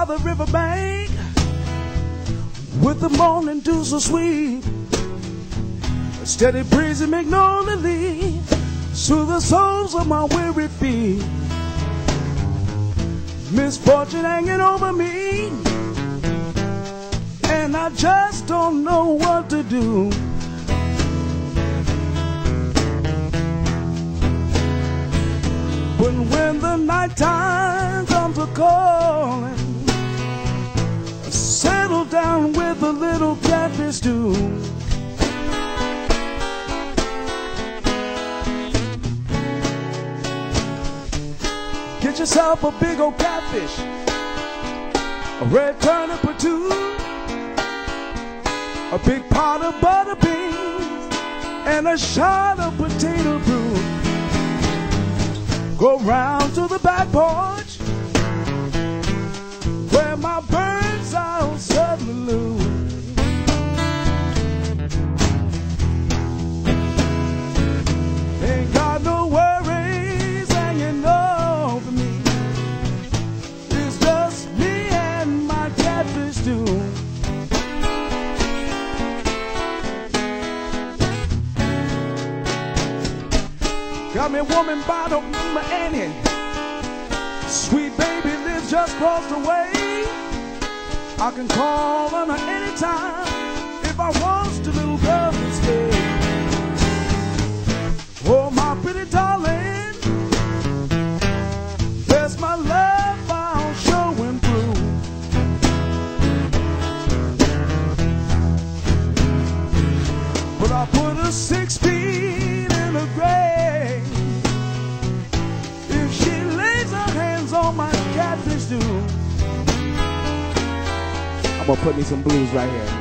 the riverbank with the morning dew so sweet. A steady breeze of magnolia leaves soothe the soles of my weary feet. Misfortune hanging over me, and I just don't know what to do. But when the nighttime comes a calling, I settle down with a little catfish stew. Get yourself a big old catfish, a red turnip or two, a big pot of butter beans, and a shot of potato brew. Go round to the back porch where my birds are suddenly loose. Ain't got no worries hanging over me. It's just me and my catfish stew. Got me a woman by the name of Annie. Sweet baby lives just across the way. I can call on her anytime if I want to, little girl can stay. Oh, my pretty darling, there's my love found showing through. But I put her 6 feet in the grave if she lays her hands on my catfish stew. I'm gonna put me some blues right here.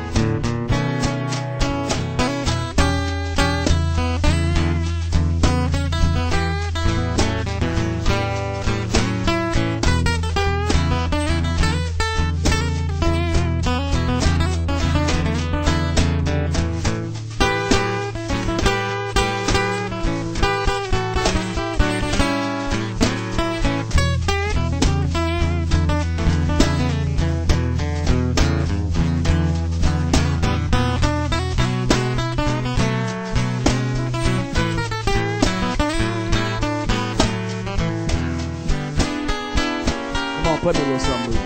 Put me a little something.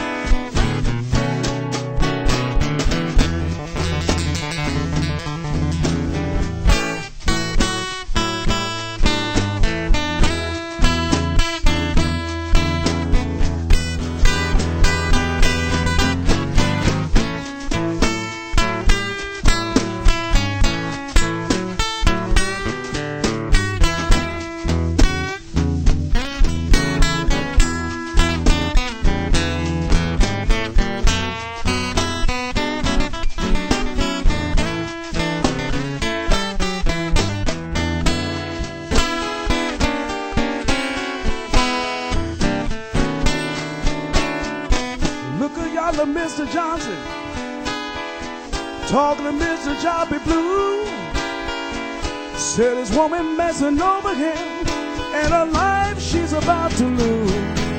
Mr. Johnson talking to Mr. Joppy Blue. Said his woman messing over him and her life she's about to lose.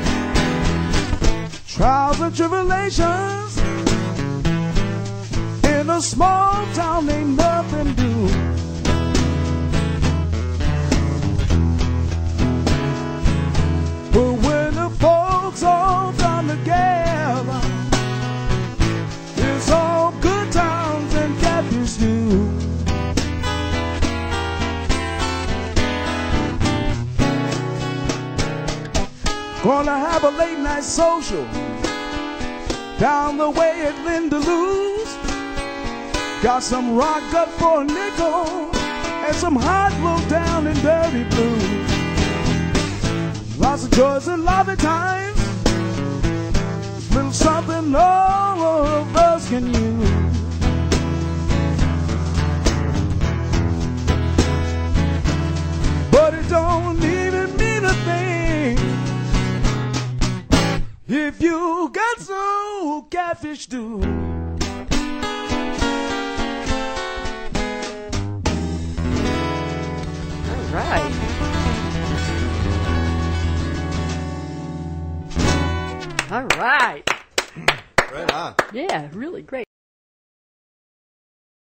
Trials and tribulations in a small town ain't nothing do. But when the folks all come together, it's all good times and catfish stew. Gonna have a late night social down the way at Linda Lou's. Got some rock gut for a nickel and some hot roll down in Dirty Blue. Lots of joys and lovely times, little something all of us can use. But it don't even mean a thing if you got some catfish stew. All right. All right. Right on. Yeah, really great.